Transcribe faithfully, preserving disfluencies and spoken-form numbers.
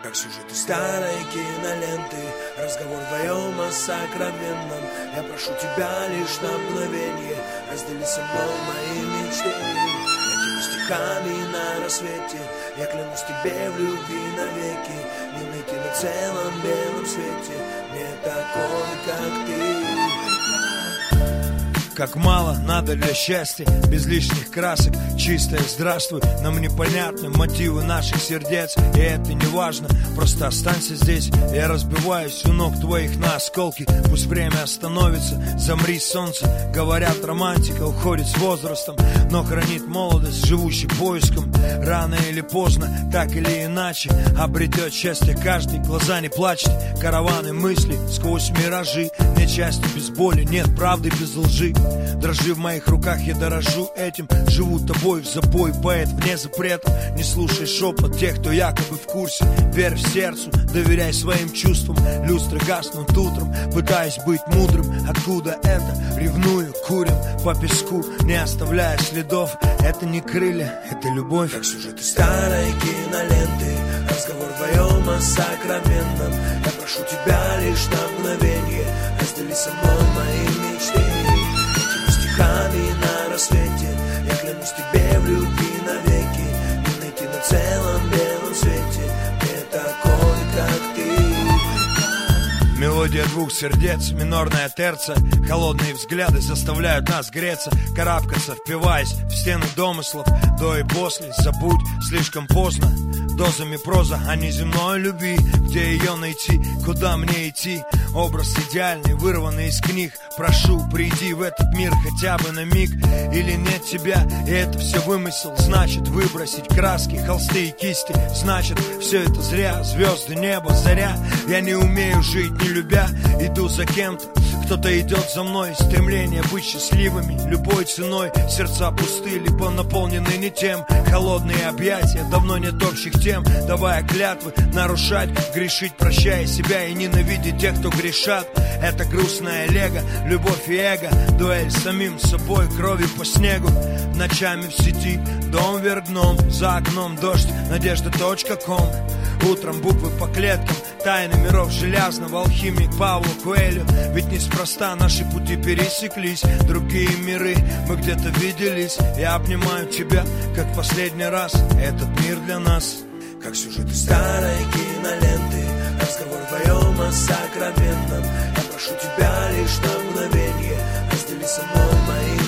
Как сюжеты старой киноленты, разговор вдвоем о сокровенном. Я прошу тебя лишь на мгновение, раздели со мной мои мечты. Этими стихами на рассвете я клянусь тебе в любви навеки. Не найти на целом белом свете мне такой, как ты. Как мало надо для счастья, без лишних красок, чистое здравствуй. Нам непонятны мотивы наших сердец, и это не важно, просто останься здесь. Я разбиваюсь у ног твоих на осколки, пусть время остановится, замри, солнце. Говорят, романтика уходит с возрастом, но хранит молодость, живущий поиском. Рано или поздно, так или иначе, обретет счастье каждый, глаза не плачет. Караваны мыслей сквозь миражи, нет счастья без боли, нет правды без лжи. Дрожи в моих руках, я дорожу этим. Живу тобой в забой, поэт вне запретов. Не слушай шепот тех, кто якобы в курсе. Верь в сердцу, доверяй своим чувствам. Люстры гаснут утром, пытаясь быть мудрым. Откуда это? Ревную, курим по песку, не оставляя следов. Это не крылья, это любовь. Как сюжеты старой киноленты, разговор вдвоем о сокровенном. Я прошу тебя лишь на мгновение, раздели со мной мои мечты. Стихами на рассвете я клянусь тебе в любви навеки. Не найти на целом белом свете мне такой, как ты. Мелодия двух сердец, минорная терция. Холодные взгляды заставляют нас греться, карабкаться, впиваясь в стены домыслов. До и после, забудь, слишком поздно. Дозами проза о неземной любви. Где ее найти, куда мне идти? Образ идеальный, вырванный из книг. Прошу, приди в этот мир хотя бы на миг. Или нет тебя, и это все вымысел. Значит, выбросить краски, холсты и кисти. Значит, все это зря. Звезды, небо, заря. Я не умею жить, не любя. Иду за кем-то, кто-то идет за мной. Стремление быть счастливыми любой ценой. Сердца пусты, либо наполнены не тем. Холодные объятия, давно нет общих тем. Давая клятвы нарушать, грешить, прощая себя и ненавидеть тех, кто грешат. Это грустное лего, любовь и эго. Дуэль с самим собой, крови по снегу. Ночами в сети, дом вверх дном. За окном дождь, надежда точка ком. Утром буквы по клеткам, тайны миров железного. Алхимик Пауло Коэльо. Ведь неспроста наши пути пересеклись. Другие миры, мы где-то виделись. Я обнимаю тебя, как последний раз. Этот мир для нас. Как сюжеты старой киноленты, разговор вдвоем о сокровенном. Я прошу тебя лишь на мгновение, раздели со мной мои